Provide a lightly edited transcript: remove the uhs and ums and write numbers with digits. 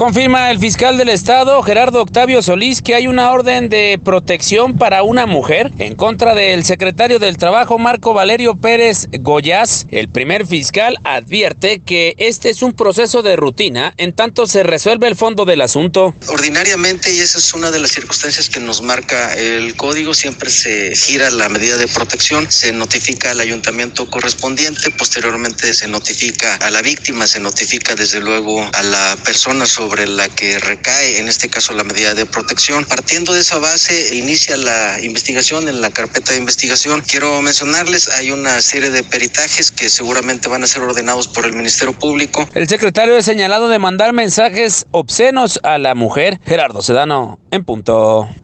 Confirma el fiscal del estado, Gerardo Octavio Solís, que hay una orden de protección para una mujer en contra del secretario del Trabajo, Marco Valerio Pérez Goyaz. El primer fiscal advierte que este es un proceso de rutina en tanto se resuelve el fondo del asunto. Ordinariamente, y esa es una de las circunstancias que nos marca el código, siempre se gira la medida de protección, se notifica al ayuntamiento correspondiente, posteriormente se notifica a la víctima, se notifica desde luego a la persona sobre la que recae, en este caso, la medida de protección. Partiendo de esa base, inicia la investigación en la carpeta de investigación. Quiero mencionarles, hay una serie de peritajes que seguramente van a ser ordenados por el Ministerio Público. El secretario es señalado de mandar mensajes obscenos a la mujer. Gerardo Sedano, en punto.